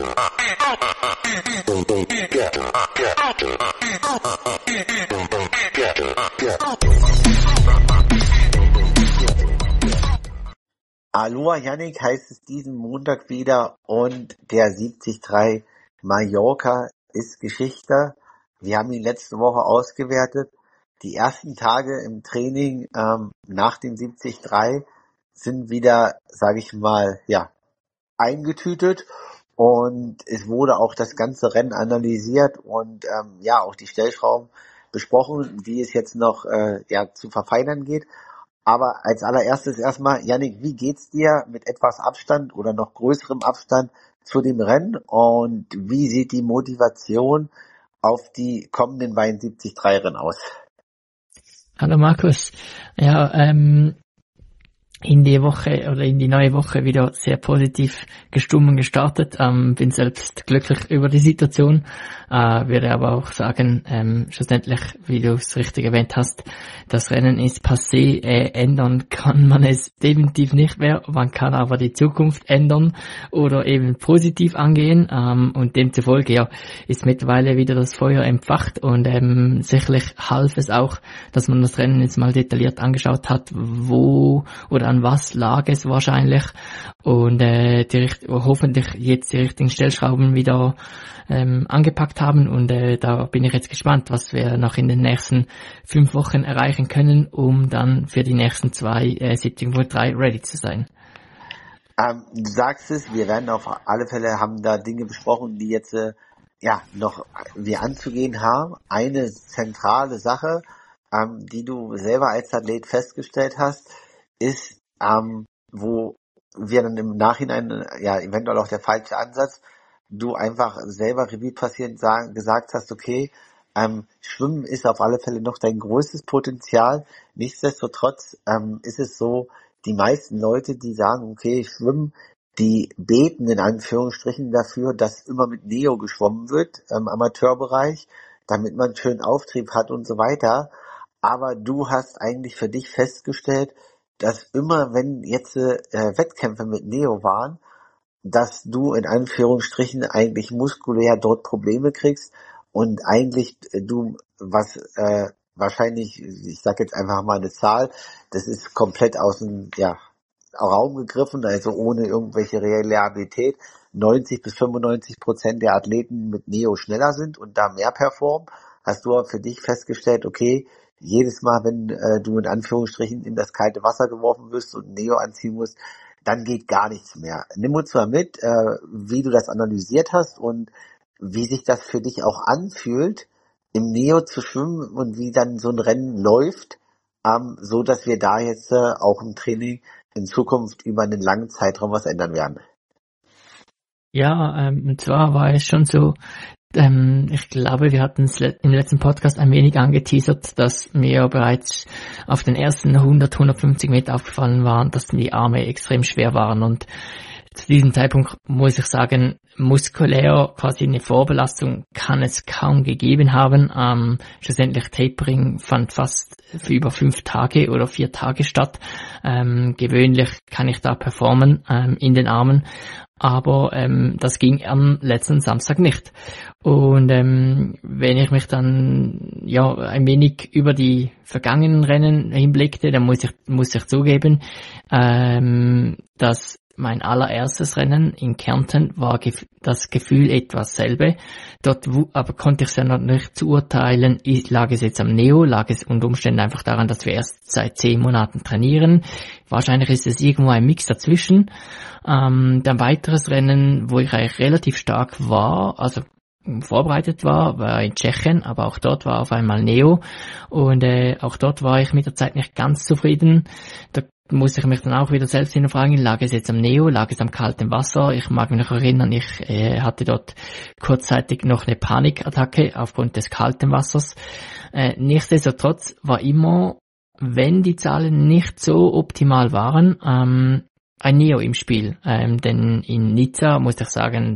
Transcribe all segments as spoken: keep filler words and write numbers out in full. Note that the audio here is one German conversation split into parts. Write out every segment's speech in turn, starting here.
Aloha Yannick heißt es diesen Montag wieder und der siebzig drei Mallorca ist Geschichte. Wir haben ihn letzte Woche ausgewertet. Die ersten Tage im Training ähm, nach dem siebzig drei sind wieder, sage ich mal, ja, eingetütet und es wurde auch das ganze Rennen analysiert und ähm, ja, auch die Stellschrauben besprochen, die es jetzt noch äh, ja zu verfeinern geht. Aber als allererstes erstmal, Yannick, wie geht's dir mit etwas Abstand oder noch größerem Abstand zu dem Rennen und wie sieht die Motivation auf die kommenden beiden siebzig drei Rennen aus? Hallo Markus. Ja, ähm, in die Woche oder in die neue Woche wieder sehr positiv gestimmt gestartet. Ähm, bin selbst glücklich über die Situation. Äh, würde aber auch sagen, ähm, schlussendlich, wie du es richtig erwähnt hast, das Rennen ist passé. Äh, ändern kann man es definitiv nicht mehr. Man kann aber die Zukunft ändern oder eben positiv angehen. Ähm, und demzufolge ja, ist mittlerweile wieder das Feuer entfacht und ähm, sicherlich half es auch, dass man das Rennen jetzt mal detailliert angeschaut hat, wo oder an was lag es wahrscheinlich und äh, die, hoffentlich jetzt die richtigen Stellschrauben wieder ähm, angepackt haben und äh, da bin ich jetzt gespannt, was wir noch in den nächsten fünf Wochen erreichen können, um dann für die nächsten zwei äh, siebzig drei ready zu sein. Ähm, du sagst es, wir werden auf alle Fälle, haben da Dinge besprochen, die jetzt äh, ja noch wir anzugehen haben. Eine zentrale Sache, ähm, die du selber als Athlet festgestellt hast, ist, ähm, wo wir dann im Nachhinein, ja, eventuell auch der falsche Ansatz, du einfach selber Revue passierend sagen, gesagt hast, okay, ähm, Schwimmen ist auf alle Fälle noch dein größtes Potenzial. Nichtsdestotrotz ähm, ist es so, die meisten Leute, die sagen, okay, Schwimmen, die beten in Anführungsstrichen dafür, dass immer mit Neo geschwommen wird, im Amateurbereich, damit man schön Auftrieb hat und so weiter. Aber du hast eigentlich für dich festgestellt, dass immer, wenn jetzt äh, Wettkämpfe mit Neo waren, dass du in Anführungsstrichen eigentlich muskulär dort Probleme kriegst und eigentlich äh, du, was äh, wahrscheinlich, ich sag jetzt einfach mal eine Zahl, das ist komplett aus dem ja, Raum gegriffen, also ohne irgendwelche Reliabilität, neunzig bis fünfundneunzig Prozent der Athleten mit Neo schneller sind und da mehr performen, hast du aber für dich festgestellt, okay, jedes Mal, wenn äh, du in Anführungsstrichen in das kalte Wasser geworfen wirst und Neo anziehen musst, dann geht gar nichts mehr. Nimm uns mal mit, äh, wie du das analysiert hast und wie sich das für dich auch anfühlt, im Neo zu schwimmen und wie dann so ein Rennen läuft, ähm, so dass wir da jetzt äh, auch im Training in Zukunft über einen langen Zeitraum was ändern werden. Ja, ähm, und zwar war es schon so, Ähm, ich glaube, wir hatten es im letzten Podcast ein wenig angeteasert, dass mir bereits auf den ersten hundert, hundertfünfzig Meter aufgefallen waren, dass die Arme extrem schwer waren und zu diesem Zeitpunkt muss ich sagen, muskulär quasi eine Vorbelastung kann es kaum gegeben haben. Ähm, schlussendlich Tapering fand fast für über fünf Tage oder vier Tage statt. Ähm, gewöhnlich kann ich da performen ähm, in den Armen, aber ähm, das ging am letzten Samstag nicht. Und ähm, wenn ich mich dann ja ein wenig über die vergangenen Rennen hinblickte, dann muss ich muss ich zugeben, ähm, dass mein allererstes Rennen in Kärnten war gef- das Gefühl etwas selbe. Dort w- aber konnte ich es ja noch nicht zuurteilen, ist, lag es jetzt am Neo, lag es unter Umständen einfach daran, dass wir erst seit zehn Monaten trainieren. Wahrscheinlich ist es irgendwo ein Mix dazwischen. Ähm, dann weiteres Rennen, wo ich eigentlich relativ stark war, also vorbereitet war, war in Tschechien, aber auch dort war auf einmal Neo und äh, auch dort war ich mit der Zeit nicht ganz zufrieden. Da muss ich mich dann auch wieder selbst hinterfragen, lag es jetzt am Neo, lag es am kalten Wasser? Ich mag mich noch erinnern, ich äh, hatte dort kurzzeitig noch eine Panikattacke aufgrund des kalten Wassers. Äh, nichtsdestotrotz war immer, wenn die Zahlen nicht so optimal waren, ähm, ein Neo im Spiel. Ähm, denn in Nizza, muss ich sagen, dort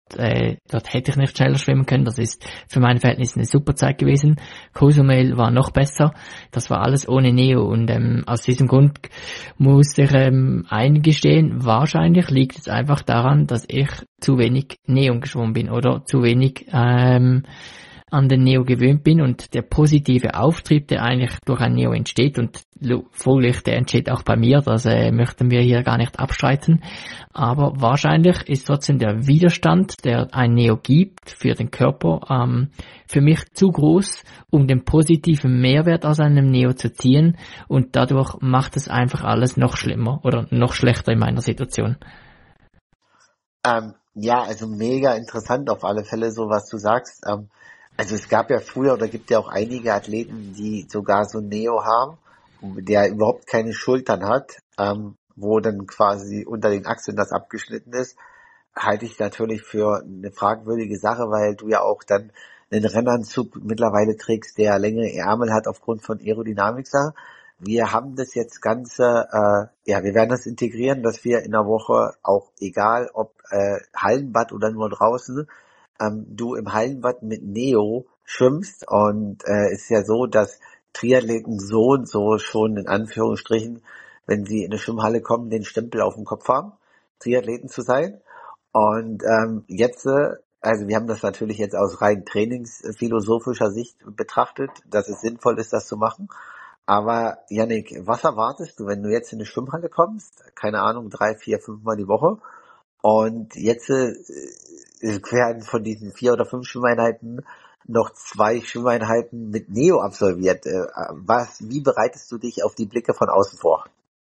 äh, dort hätte ich nicht schneller schwimmen können. Das ist für meine Verhältnisse eine super Zeit gewesen. Cozumel war noch besser. Das war alles ohne Neo und ähm, aus diesem Grund muss ich ähm, eingestehen, wahrscheinlich liegt es einfach daran, dass ich zu wenig Neo geschwommen bin oder zu wenig ähm, an den Neo gewöhnt bin und der positive Auftrieb, der eigentlich durch ein Neo entsteht und folglich der entsteht auch bei mir, das äh, möchten wir hier gar nicht abstreiten, aber wahrscheinlich ist trotzdem der Widerstand, der ein Neo gibt für den Körper, ähm, für mich zu groß, um den positiven Mehrwert aus einem Neo zu ziehen und dadurch macht es einfach alles noch schlimmer oder noch schlechter in meiner Situation. Ähm, ja, also mega interessant auf alle Fälle, so was du sagst. Ähm, Also es gab ja früher oder gibt ja auch einige Athleten, die sogar so ein Neo haben, der überhaupt keine Schultern hat, ähm, wo dann quasi unter den Achseln das abgeschnitten ist, halte ich natürlich für eine fragwürdige Sache, weil du ja auch dann einen Rennanzug mittlerweile trägst, der längere Ärmel hat aufgrund von Aerodynamik. Wir haben das jetzt Ganze, äh, ja, wir werden das integrieren, dass wir in der Woche auch, egal ob äh, Hallenbad oder nur draußen, ähm, du im Hallenbad mit Neo schwimmst und äh, ist ja so, dass Triathleten so und so schon in Anführungsstrichen, wenn sie in eine Schwimmhalle kommen, den Stempel auf dem Kopf haben, Triathleten zu sein. Und ähm, jetzt, äh, also wir haben das natürlich jetzt aus rein trainingsphilosophischer Sicht betrachtet, dass es sinnvoll ist, das zu machen. Aber Yannick, was erwartest du, wenn du jetzt in eine Schwimmhalle kommst? Keine Ahnung, drei, vier, fünf Mal die Woche. Und jetzt äh, werden von diesen vier oder fünf Schwimmeinheiten noch zwei Schwimmeinheiten mit Neo absolviert. Äh, was, wie bereitest du dich auf die Blicke von außen vor?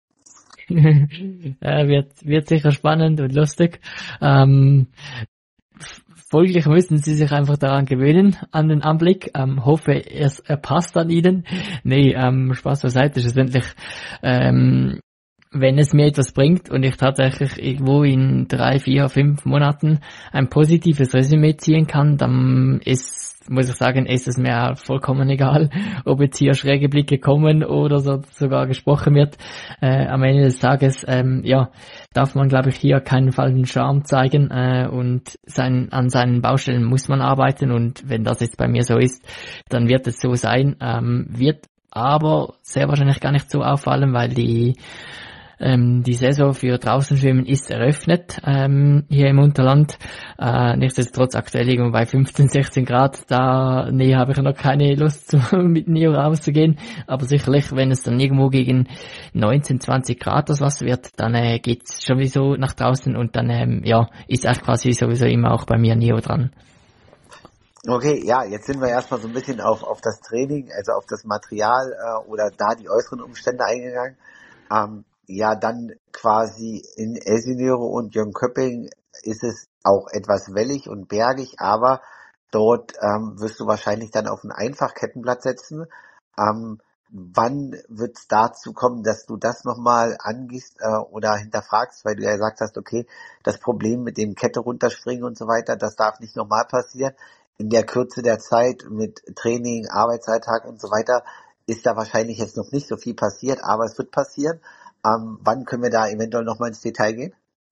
ja, wird, wird sicher spannend und lustig. Ähm, folglich müssen sie sich einfach daran gewöhnen, an den Anblick. Ähm, hoffe, es er passt an ihnen. Nee, ähm, Spaß beiseite. Schlussendlich, ähm, wenn es mir etwas bringt und ich tatsächlich irgendwo in drei, vier, fünf Monaten ein positives Resümee ziehen kann, dann ist, muss ich sagen, ist es mir vollkommen egal, ob jetzt hier schräge Blicke kommen oder so, sogar gesprochen wird. Äh, am Ende des Tages, ähm, ja, darf man, glaube ich, hier keinen falschen Charme zeigen äh, und sein, an seinen Baustellen muss man arbeiten und wenn das jetzt bei mir so ist, dann wird es so sein, ähm, wird aber sehr wahrscheinlich gar nicht so auffallen, weil die Ähm, die Saison für Draußenschwimmen ist eröffnet ähm, hier im Unterland. Äh, nichtsdestotrotz aktuell irgendwo bei fünfzehn, sechzehn Grad. Da nee, habe ich noch keine Lust zu, mit Neo rauszugehen. Aber sicherlich, wenn es dann irgendwo gegen neunzehn, zwanzig Grad das Wasser wird, dann äh, geht's sowieso nach draußen und dann ähm, ja ist auch quasi sowieso immer auch bei mir Neo dran. Okay, ja, jetzt sind wir erstmal so ein bisschen auf auf das Training, also auf das Material äh, oder da die äußeren Umstände eingegangen. Ähm, Ja, dann quasi in Elsinore und Jönköping ist es auch etwas wellig und bergig, aber dort ähm, wirst du wahrscheinlich dann auf ein Einfachkettenblatt setzen. Ähm, wann wird es dazu kommen, dass du das nochmal angehst äh, oder hinterfragst, weil du ja gesagt hast, okay, das Problem mit dem Kette runterspringen und so weiter, das darf nicht nochmal passieren. In der Kürze der Zeit mit Training, Arbeitsalltag und so weiter ist da wahrscheinlich jetzt noch nicht so viel passiert, aber es wird passieren. Ähm, wann können wir da eventuell nochmal ins Detail gehen?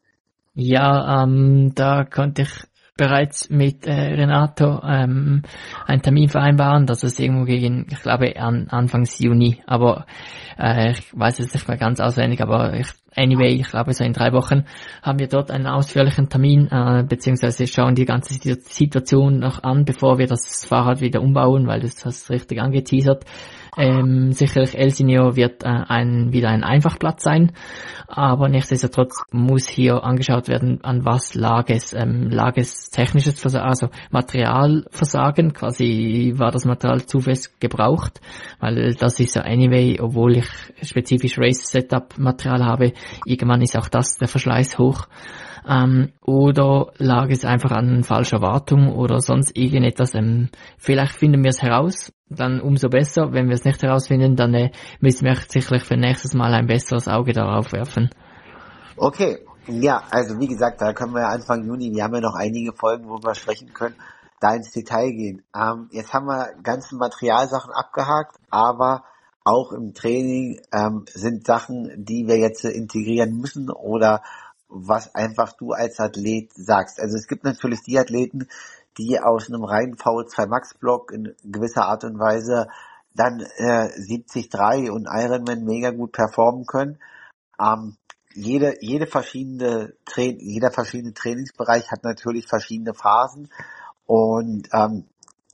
Ja, ähm, da konnte ich bereits mit äh, Renato ähm, einen Termin vereinbaren, das ist irgendwo gegen, ich glaube, an Anfangs Juni, aber äh, ich weiß es nicht mehr ganz auswendig, aber ich, anyway, ich glaube, so in drei Wochen haben wir dort einen ausführlichen Termin, äh, beziehungsweise schauen die ganze Situation noch an, bevor wir das Fahrrad wieder umbauen, weil das hast richtig angeteasert. Ähm, sicherlich Elsinore wird äh, ein, wieder ein Einfachplatz sein, aber nichtsdestotrotz muss hier angeschaut werden, an was lag es, ähm, lag es technisches Versagen, also Materialversagen, quasi war das Material zu fest gebraucht, weil das ist ja anyway, obwohl ich spezifisch Race Setup Material habe, irgendwann ist auch das der Verschleiß hoch. Ähm, oder lag es einfach an falscher Wartung oder sonst irgendetwas. Ähm, vielleicht finden wir es heraus, dann umso besser. Wenn wir es nicht herausfinden, dann äh, müssen wir sicherlich für nächstes Mal ein besseres Auge darauf werfen. Okay, ja, also wie gesagt, da können wir Anfang Juni, wir haben ja noch einige Folgen, wo wir sprechen können, da ins Detail gehen. Ähm, jetzt haben wir ganzen Materialsachen abgehakt, aber auch im Training ähm, sind Sachen, die wir jetzt integrieren müssen oder was einfach du als Athlet sagst. Also es gibt natürlich die Athleten, die aus einem reinen V O zwei Max Block in gewisser Art und Weise dann äh, siebzig Komma drei und Ironman mega gut performen können. Ähm, jede, jede verschiedene Tra- jeder verschiedene Trainingsbereich hat natürlich verschiedene Phasen und ähm,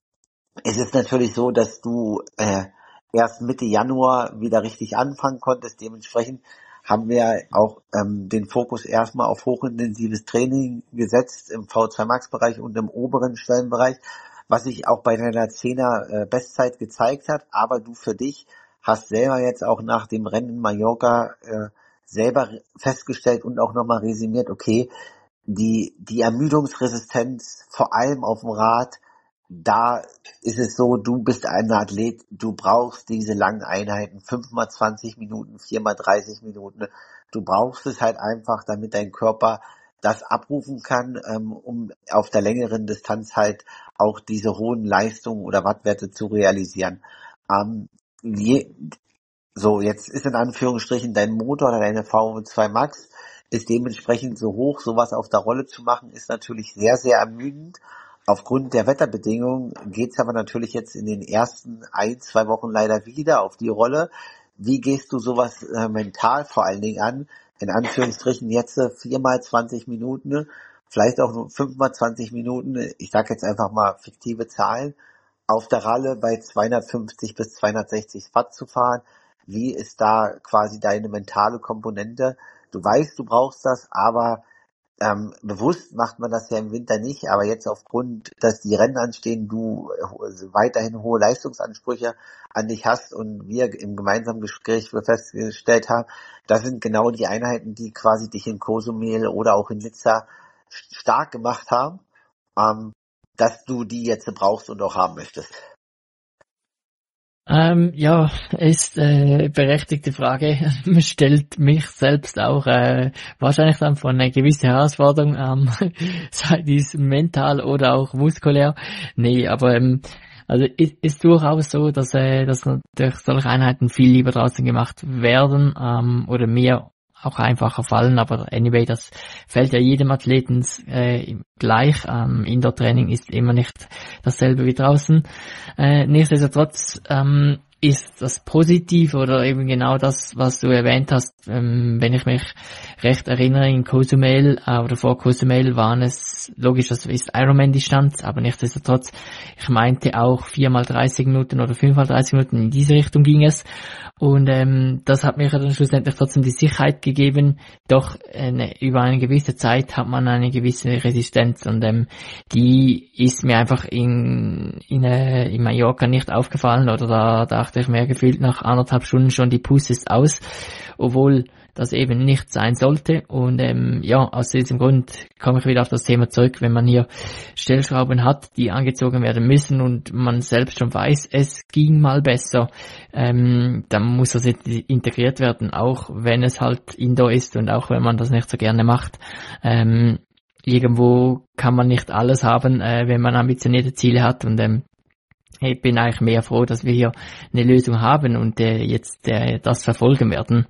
es ist natürlich so, dass du äh, erst Mitte Januar wieder richtig anfangen konntest. Dementsprechend haben wir auch ähm, den Fokus erstmal auf hochintensives Training gesetzt im V zwei Max Bereich und im oberen Schwellenbereich, was sich auch bei deiner Zehner äh, Bestzeit gezeigt hat. Aber du für dich hast selber jetzt auch nach dem Rennen in Mallorca äh, selber festgestellt und auch nochmal resümiert, okay, die, die Ermüdungsresistenz, vor allem auf dem Rad, da ist es so, du bist ein Athlet, du brauchst diese langen Einheiten, fünf mal zwanzig Minuten, vier mal dreißig Minuten. Du brauchst es halt einfach, damit dein Körper das abrufen kann, ähm, um auf der längeren Distanz halt auch diese hohen Leistungen oder Wattwerte zu realisieren. Ähm, je, so, jetzt ist in Anführungsstrichen dein Motor oder deine V zwei Max ist dementsprechend so hoch, sowas auf der Rolle zu machen, ist natürlich sehr, sehr ermüdend. Aufgrund der Wetterbedingungen geht's aber natürlich jetzt in den ersten ein, zwei Wochen leider wieder auf die Rolle. Wie gehst du sowas äh, mental vor allen Dingen an? In Anführungsstrichen jetzt äh, viermal zwanzig Minuten, vielleicht auch nur fünfmal zwanzig Minuten, ich sage jetzt einfach mal fiktive Zahlen, auf der Ralle bei zweihundertfünfzig bis zweihundertsechzig Watt zu fahren. Wie ist da quasi deine mentale Komponente? Du weißt, du brauchst das, aber ähm, bewusst macht man das ja im Winter nicht, aber jetzt aufgrund, dass die Rennen anstehen, du äh, weiterhin hohe Leistungsansprüche an dich hast und wir im gemeinsamen Gespräch festgestellt haben, das sind genau die Einheiten, die quasi dich in Cozumel oder auch in Nizza stark gemacht haben, ähm, dass du die jetzt brauchst und auch haben möchtest. Ähm, ja, ist äh, berechtigte Frage. Stellt mich selbst auch äh, wahrscheinlich dann vor eine gewisse Herausforderung, ähm, sei dies mental oder auch muskulär. Nee, aber ähm, also ist, ist durchaus so, dass äh, dass natürlich solche Einheiten viel lieber draußen gemacht werden ähm, oder mir auch einfacher fallen, aber anyway, das fällt ja jedem Athleten äh, gleich. Ähm, Indoor-Training ist immer nicht dasselbe wie draußen. Äh, nichtsdestotrotz ähm, ist das positiv oder eben genau das, was du erwähnt hast, ähm, wenn ich mich recht erinnere, in Cozumel äh, oder vor Cozumel waren es, logisch, das ist Ironman-Distanz, aber nichtsdestotrotz, ich meinte auch vier mal dreißig Minuten oder fünf mal dreißig Minuten, in diese Richtung ging es. Und ähm, das hat mir dann schlussendlich trotzdem die Sicherheit gegeben, doch eine, über eine gewisse Zeit hat man eine gewisse Resistenz und ähm, die ist mir einfach in in, äh, in Mallorca nicht aufgefallen oder da dachte ich mir gefühlt nach anderthalb Stunden schon, die Puste ist aus, obwohl das eben nicht sein sollte. Und ähm, ja, aus diesem Grund komme ich wieder auf das Thema zurück, wenn man hier Stellschrauben hat, die angezogen werden müssen und man selbst schon weiß, es ging mal besser, ähm, dann muss das integriert werden, auch wenn es halt Indoor ist und auch wenn man das nicht so gerne macht. Ähm, irgendwo kann man nicht alles haben, äh, wenn man ambitionierte Ziele hat und ähm, ich bin eigentlich mehr froh, dass wir hier eine Lösung haben und äh, jetzt äh, das verfolgen werden.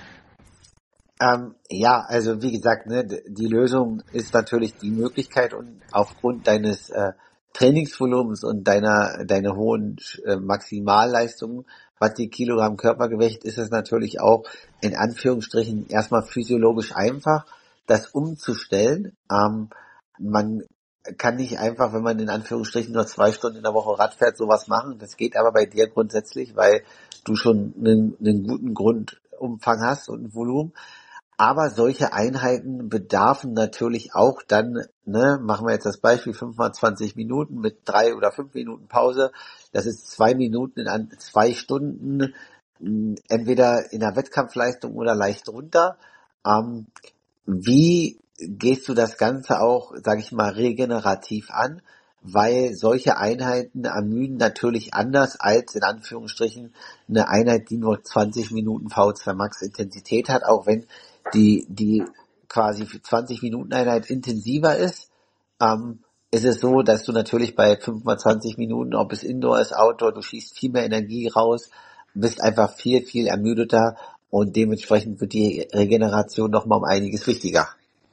Ähm, ja, also wie gesagt, ne, die Lösung ist natürlich die Möglichkeit und aufgrund deines äh, Trainingsvolumens und deiner deiner hohen äh, Maximalleistungen, was die Kilogramm Körpergewicht, ist es natürlich auch in Anführungsstrichen erstmal physiologisch einfach, das umzustellen. Ähm, man kann nicht einfach, wenn man in Anführungsstrichen nur zwei Stunden in der Woche Rad fährt, sowas machen. Das geht aber bei dir grundsätzlich, weil du schon einen, einen guten Grundumfang hast und ein Volumen. Aber solche Einheiten bedarfen natürlich auch dann, ne, machen wir jetzt das Beispiel fünf mal zwanzig Minuten mit drei oder fünf Minuten Pause. Das ist zwei Minuten in an, zwei Stunden, entweder in der Wettkampfleistung oder leicht runter. Ähm, wie gehst du das Ganze auch, sage ich mal, regenerativ an? Weil solche Einheiten ermüden natürlich anders als in Anführungsstrichen eine Einheit, die nur zwanzig Minuten V zwei Max Intensität hat, auch wenn die die quasi zwanzig Minuten Einheit intensiver ist, ähm, ist es so, dass du natürlich bei fünf mal zwanzig Minuten, ob es Indoor ist, Outdoor, du schießt viel mehr Energie raus, bist einfach viel, viel ermüdeter und dementsprechend wird die Regeneration nochmal um einiges wichtiger.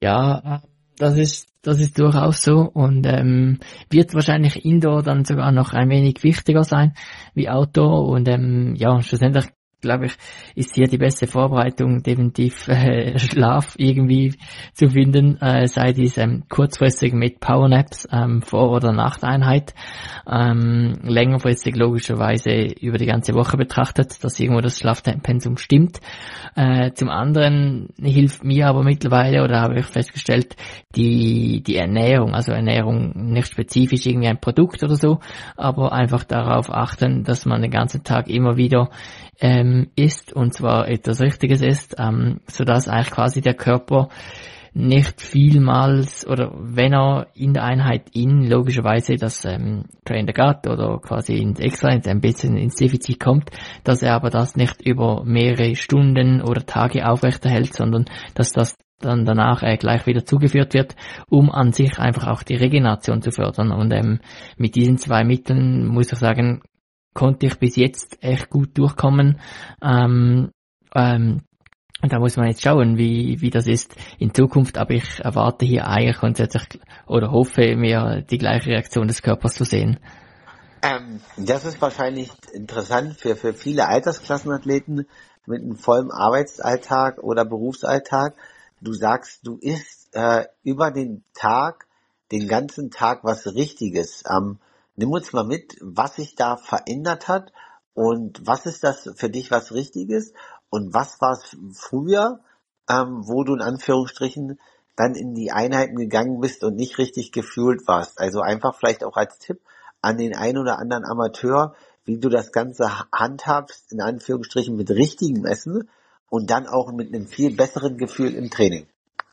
Ja, das ist das ist durchaus so und ähm, wird wahrscheinlich Indoor dann sogar noch ein wenig wichtiger sein wie Outdoor und ähm, ja, schlussendlich glaube ich, ist hier die beste Vorbereitung definitiv äh, Schlaf irgendwie zu finden, äh, sei dies ähm, kurzfristig mit Powernaps ähm, vor oder nach der Einheit, ähm, längerfristig logischerweise über die ganze Woche betrachtet, dass irgendwo das Schlafpensum stimmt. Äh, zum anderen hilft mir aber mittlerweile, oder habe ich festgestellt, die die Ernährung, also Ernährung nicht spezifisch irgendwie ein Produkt oder so, aber einfach darauf achten, dass man den ganzen Tag immer wieder ähm, isst, und zwar etwas Richtiges isst, ähm, sodass eigentlich quasi der Körper nicht vielmals, oder wenn er in der Einheit in, logischerweise das ähm, Train the Gut oder quasi ins Excellence ein bisschen ins Defizit kommt, dass er aber das nicht über mehrere Stunden oder Tage aufrechterhält, sondern dass das dann danach äh, gleich wieder zugeführt wird, um an sich einfach auch die Regeneration zu fördern. Und ähm, mit diesen zwei Mitteln, muss ich sagen, konnte ich bis jetzt echt gut durchkommen. Ähm, ähm, und da muss man jetzt schauen, wie wie das ist in Zukunft. Aber ich erwarte hier eigentlich grundsätzlich oder hoffe mir die gleiche Reaktion des Körpers zu sehen. Ähm, das ist wahrscheinlich interessant für für viele Altersklassenathleten mit einem vollen Arbeitsalltag oder Berufsalltag. Du sagst, du isst äh, über den Tag, den ganzen Tag was Richtiges. Ähm, nimm uns mal mit, was sich da verändert hat und was ist das für dich was Richtiges und was war es früher, ähm, wo du in Anführungsstrichen dann in die Einheiten gegangen bist und nicht richtig gefühlt warst. Also einfach vielleicht auch als Tipp an den einen oder anderen Amateur, wie du das Ganze handhabst, in Anführungsstrichen mit richtigem Essen und dann auch mit einem viel besseren Gefühl im Training.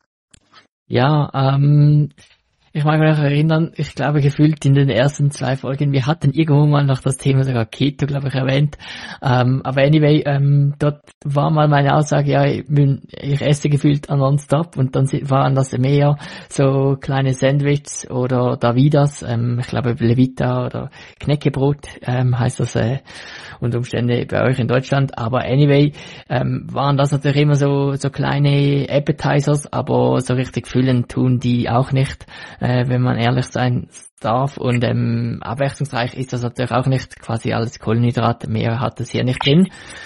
Ja, ähm, ich mag mich noch erinnern, ich glaube gefühlt in den ersten zwei Folgen, wir hatten irgendwo mal noch das Thema sogar Keto, glaube ich, erwähnt. Ähm, aber anyway, ähm, dort war mal meine Aussage, ja, ich, bin, ich esse gefühlt nonstop, und dann waren das mehr so kleine Sandwiches oder Davidas, ähm, ich glaube Levita oder Knäckebrot ähm, heißt das äh, unter Umständen bei euch in Deutschland. Aber anyway, ähm, waren das natürlich immer so so kleine Appetizers, aber so richtig füllen tun die auch nicht, äh, wenn man ehrlich sein darf. Und ähm, abwechslungsreich ist das natürlich auch nicht, quasi alles Kohlenhydrate, mehr hat es hier nicht drin.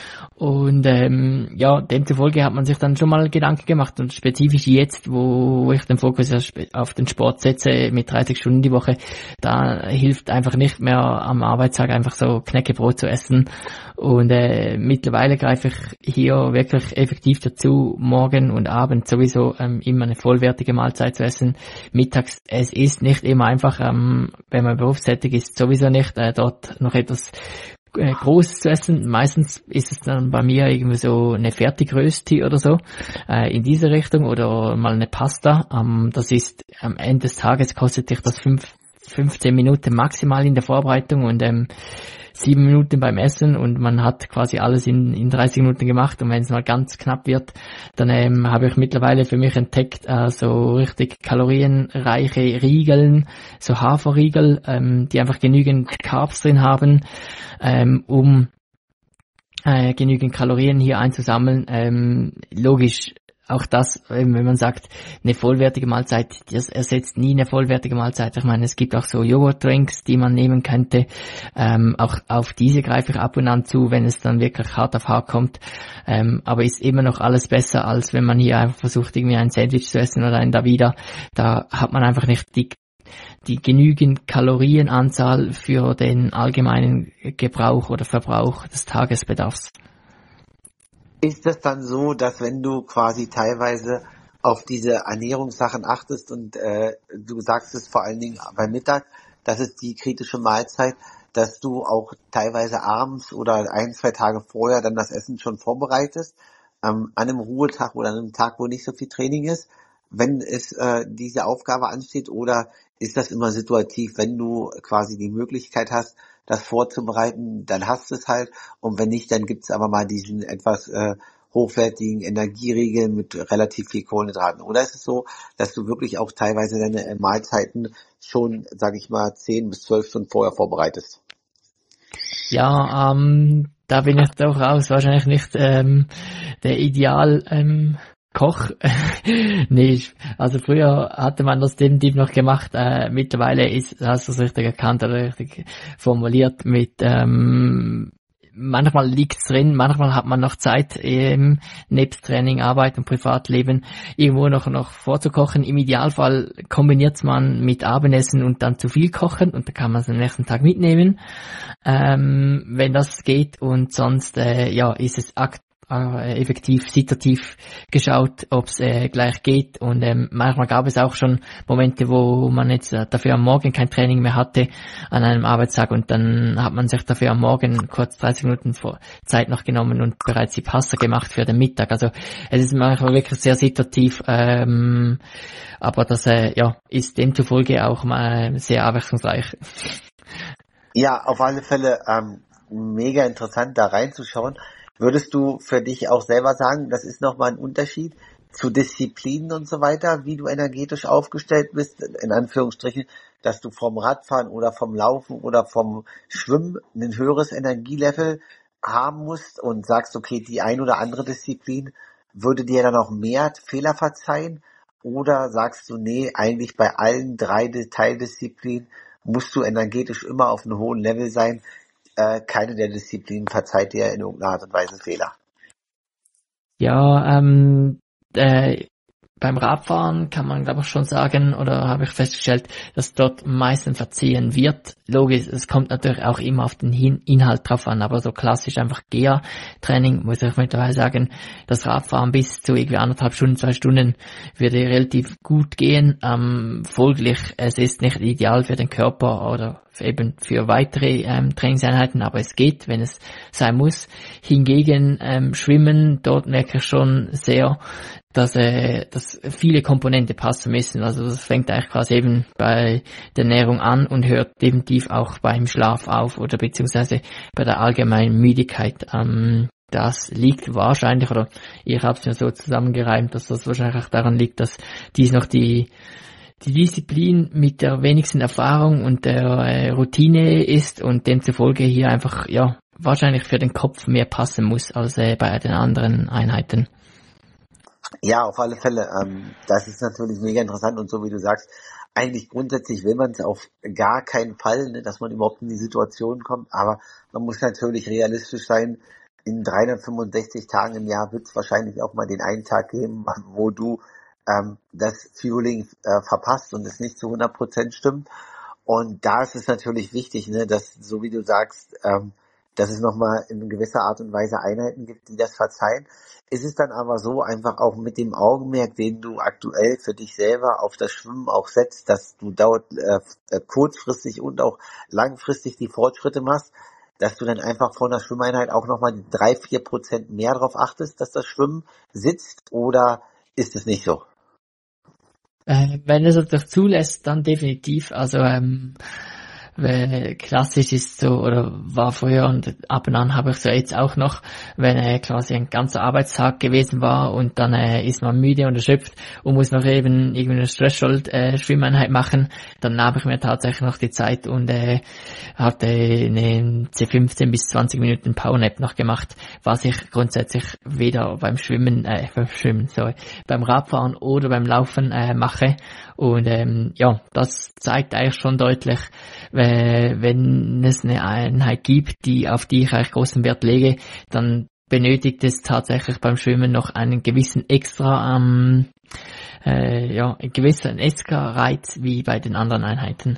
Und ähm, ja, demzufolge hat man sich dann schon mal Gedanken gemacht, und spezifisch jetzt, wo ich den Fokus auf den Sport setze mit dreißig Stunden die Woche, da hilft einfach nicht mehr am Arbeitstag einfach so Knäckebrot zu essen. Und äh, mittlerweile greife ich hier wirklich effektiv dazu, morgen und abend sowieso ähm, immer eine vollwertige Mahlzeit zu essen. Mittags, es ist nicht immer einfach, ähm, wenn man berufstätig ist, sowieso nicht, äh, dort noch etwas äh, Großes zu essen. Meistens ist es dann bei mir irgendwie so eine Fertigrösti oder so, äh, in diese Richtung, oder mal eine Pasta. Ähm, das ist am Ende des Tages kostet dich das fünf, fünfzehn Minuten maximal in der Vorbereitung und ähm, sieben Minuten beim Essen, und man hat quasi alles in, in dreißig Minuten gemacht. Und wenn es mal ganz knapp wird, dann ähm, habe ich mittlerweile für mich entdeckt, äh, so richtig kalorienreiche Riegeln, so Haferriegel, ähm, die einfach genügend Carbs drin haben, ähm, um äh, genügend Kalorien hier einzusammeln. Ähm, logisch, auch das, wenn man sagt, eine vollwertige Mahlzeit, das ersetzt nie eine vollwertige Mahlzeit. Ich meine, es gibt auch so Joghurtdrinks, die man nehmen könnte. Ähm, auch auf diese greife ich ab und an zu, wenn es dann wirklich hart auf hart kommt. Ähm, aber ist immer noch alles besser, als wenn man hier einfach versucht, irgendwie ein Sandwich zu essen oder ein Davida. Da hat man einfach nicht die, die genügend Kalorienanzahl für den allgemeinen Gebrauch oder Verbrauch des Tagesbedarfs. Ist das dann so, dass wenn du quasi teilweise auf diese Ernährungssachen achtest und äh, du sagst es vor allen Dingen beim Mittag, das ist die kritische Mahlzeit, dass du auch teilweise abends oder ein, zwei Tage vorher dann das Essen schon vorbereitest, ähm, an einem Ruhetag oder an einem Tag, wo nicht so viel Training ist, wenn es äh, diese Aufgabe ansteht, oder ist das immer situativ, wenn du quasi die Möglichkeit hast, das vorzubereiten, dann hast du es halt, und wenn nicht, dann gibt es aber mal diesen etwas äh, hochwertigen Energieriegel mit relativ viel Kohlenhydraten. Oder ist es so, dass du wirklich auch teilweise deine Mahlzeiten schon, sage ich mal, zehn bis zwölf Stunden vorher vorbereitest? Ja, ähm, da bin ich durchaus wahrscheinlich nicht ähm, der Ideal ähm, Koch, nee, ich- also früher hatte man das definitiv noch gemacht, äh, mittlerweile ist, hast du es richtig erkannt oder richtig formuliert mit, ähm, manchmal liegt's drin, manchmal hat man noch Zeit, ähm, nebst Training, Arbeit und Privatleben irgendwo noch, noch vorzukochen. Im Idealfall kombiniert's man mit Abendessen und dann zu viel kochen und dann kann man es am nächsten Tag mitnehmen, ähm, wenn das geht und sonst, äh, ja, ist es akt äh, effektiv, situativ geschaut, ob es äh, gleich geht und ähm, manchmal gab es auch schon Momente, wo man jetzt äh, dafür am Morgen kein Training mehr hatte an einem Arbeitstag und dann hat man sich dafür am Morgen kurz dreißig Minuten vor Zeit noch genommen und bereits die Pasta gemacht für den Mittag. Also es ist manchmal wirklich sehr situativ, ähm, aber das äh, ja ist demzufolge auch mal sehr abwechslungsreich. Ja, auf alle Fälle ähm, mega interessant, da reinzuschauen. Würdest du für dich auch selber sagen, das ist nochmal ein Unterschied zu Disziplinen und so weiter, wie du energetisch aufgestellt bist, in Anführungsstrichen, dass du vom Radfahren oder vom Laufen oder vom Schwimmen ein höheres Energielevel haben musst und sagst, okay, die ein oder andere Disziplin würde dir dann auch mehr Fehler verzeihen? Oder sagst du, nee, eigentlich bei allen drei Teildisziplinen musst du energetisch immer auf einem hohen Level sein? Äh, keine der Disziplinen verzeiht dir in irgendeiner Art und Weise Fehler. Ja, ähm, äh, beim Radfahren kann man, glaube ich, schon sagen, oder habe ich festgestellt, dass dort am meisten verziehen wird. Logisch, es kommt natürlich auch immer auf den Hin- Inhalt drauf an, aber so klassisch einfach Gear-Training, muss ich mittlerweile sagen, das Radfahren bis zu irgendwie anderthalb Stunden, zwei Stunden würde relativ gut gehen. Ähm, folglich, es ist nicht ideal für den Körper oder eben für weitere ähm, Trainingseinheiten, aber es geht, wenn es sein muss. Hingegen ähm, Schwimmen, dort merke ich schon sehr, dass, äh, dass viele Komponente passen müssen. Also das fängt eigentlich quasi eben bei der Ernährung an und hört definitiv auch beim Schlaf auf oder beziehungsweise bei der allgemeinen Müdigkeit. Ähm, das liegt wahrscheinlich, oder ich habe es mir so zusammengereimt, dass das wahrscheinlich auch daran liegt, dass dies noch die die Disziplin mit der wenigsten Erfahrung und der äh, Routine ist und demzufolge hier einfach ja wahrscheinlich für den Kopf mehr passen muss als äh, bei den anderen Einheiten. Ja, auf alle Fälle. Ähm, das ist natürlich mega interessant und so wie du sagst, eigentlich grundsätzlich will man es auf gar keinen Fall, ne, dass man überhaupt in die Situation kommt, aber man muss natürlich realistisch sein. In dreihundertfünfundsechzig Tagen im Jahr wird es wahrscheinlich auch mal den einen Tag geben, wo du ähm, das Fueling äh, verpasst und es nicht zu hundert Prozent stimmt. Und da ist es natürlich wichtig, ne, dass, so wie du sagst, ähm, dass es nochmal in gewisser Art und Weise Einheiten gibt, die das verzeihen. Ist es dann aber so, einfach auch mit dem Augenmerk, den du aktuell für dich selber auf das Schwimmen auch setzt, dass du dort äh, äh, kurzfristig und auch langfristig die Fortschritte machst, dass du dann einfach von der Schwimmeinheit auch nochmal drei, vier Prozent mehr darauf achtest, dass das Schwimmen sitzt, oder ist es nicht so? Äh, wenn es das zulässt, dann definitiv. Also ähm, weil klassisch ist so, oder war früher und ab und an habe ich so jetzt auch noch, wenn äh, quasi ein ganzer Arbeitstag gewesen war und dann äh, ist man müde und erschöpft und muss noch eben irgendwie eine Threshold-Schwimmeinheit machen, dann habe ich mir tatsächlich noch die Zeit und äh, hatte eine C fünfzehn bis zwanzig Minuten Powernap noch gemacht, was ich grundsätzlich weder beim Schwimmen, äh, beim Schwimmen, sorry, beim Radfahren oder beim Laufen äh, mache. Und ähm, ja, das zeigt eigentlich schon deutlich, äh, wenn es eine Einheit gibt, die auf die ich eigentlich großen Wert lege, dann benötigt es tatsächlich beim Schwimmen noch einen gewissen extra, ähm, äh, ja, einen gewissen extra Reiz wie bei den anderen Einheiten.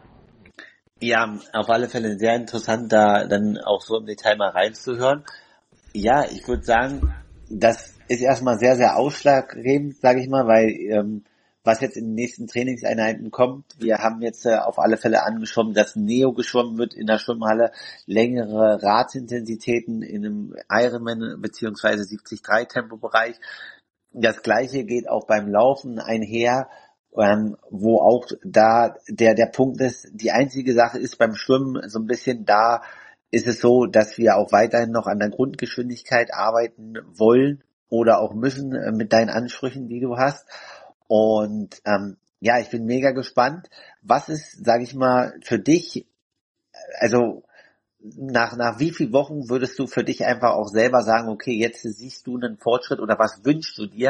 Ja, auf alle Fälle sehr interessant, da dann auch so im Detail mal reinzuhören. Ja, ich würde sagen, das ist erstmal sehr, sehr ausschlaggebend, sage ich mal, weil ähm, was jetzt in den nächsten Trainingseinheiten kommt, wir haben jetzt äh, auf alle Fälle angeschoben, dass Neo geschwommen wird in der Schwimmhalle, längere Radintensitäten in einem Ironman beziehungsweise siebzig Komma drei Tempobereich. Das gleiche geht auch beim Laufen einher, ähm, wo auch da der der Punkt ist, die einzige Sache ist beim Schwimmen so ein bisschen, da ist es so, dass wir auch weiterhin noch an der Grundgeschwindigkeit arbeiten wollen oder auch müssen äh, mit deinen Ansprüchen, die du hast. Und ähm, ja, ich bin mega gespannt. Was ist, sage ich mal, für dich, also nach nach wie vielen Wochen würdest du für dich einfach auch selber sagen, okay, jetzt siehst du einen Fortschritt oder was wünschst du dir,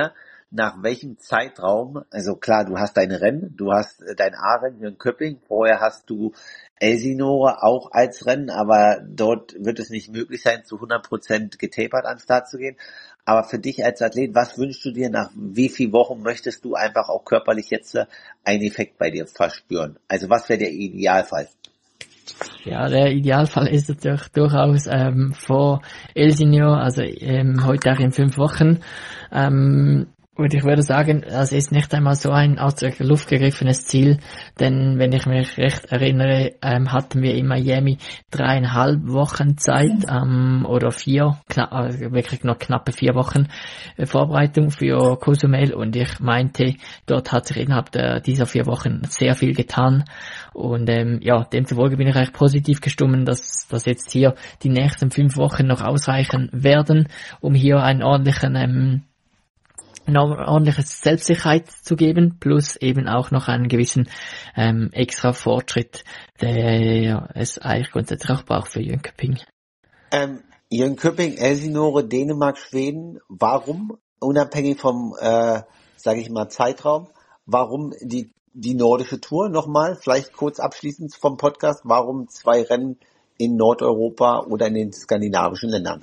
nach welchem Zeitraum, also klar, du hast deine Rennen, du hast dein A-Rennen hier in Köpping, vorher hast du Elsinore auch als Rennen, aber dort wird es nicht möglich sein, zu hundert Prozent getapert an den Start zu gehen. Aber für dich als Athlet, was wünschst du dir, nach wie vielen Wochen möchtest du einfach auch körperlich jetzt einen Effekt bei dir verspüren? Also was wäre der Idealfall? Ja, der Idealfall ist natürlich durchaus ähm, vor Elsinore, also ähm, heute auch in fünf Wochen. Ähm, Und ich würde sagen, das ist nicht einmal so ein aus der Luft gegriffenes Ziel, denn wenn ich mich recht erinnere, ähm, hatten wir in Miami dreieinhalb Wochen Zeit ähm, oder vier, knapp, also wirklich noch knappe vier Wochen äh, Vorbereitung für Cozumel, und ich meinte, dort hat sich innerhalb der, dieser vier Wochen sehr viel getan, und ähm, ja, demzufolge bin ich recht positiv gestimmt, dass, dass jetzt hier die nächsten fünf Wochen noch ausreichen werden, um hier einen ordentlichen ähm, eine ordentliche Selbstsicherheit zu geben, plus eben auch noch einen gewissen ähm, extra Fortschritt, der ja, es eigentlich grundsätzlich auch braucht für Jönköping. Ähm, Jönköping, Elsinore, Dänemark, Schweden, warum, unabhängig vom, äh, sage ich mal, Zeitraum, warum die, die nordische Tour nochmal, vielleicht kurz abschließend vom Podcast, warum zwei Rennen in Nordeuropa oder in den skandinavischen Ländern?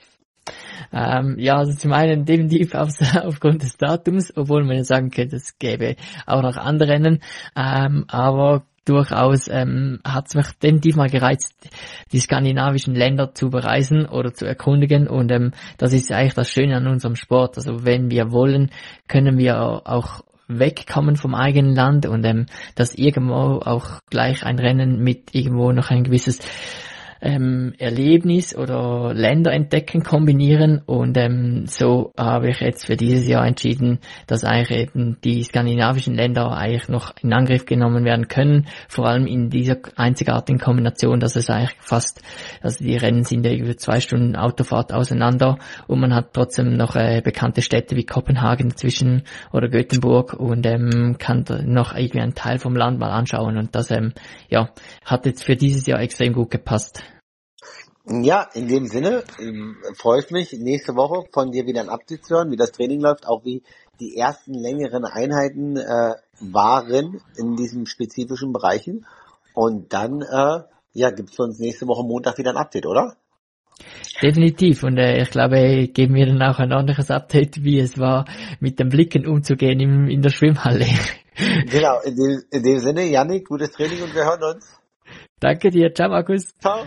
Ähm, ja, also zum einen definitiv auf, aufgrund des Datums, obwohl man ja sagen könnte, es gäbe auch noch andere Rennen, ähm, aber durchaus ähm, hat es mich definitiv mal gereizt, die skandinavischen Länder zu bereisen oder zu erkundigen, und ähm, das ist eigentlich das Schöne an unserem Sport. Also wenn wir wollen, können wir auch wegkommen vom eigenen Land, und ähm, dass irgendwo auch gleich ein Rennen mit irgendwo noch ein gewisses Ähm, Erlebnis oder Länder entdecken kombinieren, und ähm, so habe ich jetzt für dieses Jahr entschieden, dass eigentlich eben die skandinavischen Länder eigentlich noch in Angriff genommen werden können, vor allem in dieser einzigartigen Kombination, dass es eigentlich fast, also die Rennen sind ja über zwei Stunden Autofahrt auseinander, und man hat trotzdem noch äh, bekannte Städte wie Kopenhagen dazwischen oder Göteborg, und ähm, kann noch irgendwie einen Teil vom Land mal anschauen, und das ähm, ja hat jetzt für dieses Jahr extrem gut gepasst. Ja, in dem Sinne ähm, freue ich mich, nächste Woche von dir wieder ein Update zu hören, wie das Training läuft, auch wie die ersten längeren Einheiten äh, waren in diesen spezifischen Bereichen. Und dann äh, ja, gibt es für uns nächste Woche Montag wieder ein Update, oder? Definitiv, und äh, ich glaube, geben wir dann auch ein ordentliches Update, wie es war, mit den Blicken umzugehen im, in der Schwimmhalle. Genau, in dem, in dem Sinne, Yannick, gutes Training, und wir hören uns. Danke dir, ciao Markus. Ciao.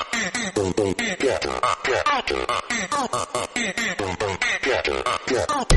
Get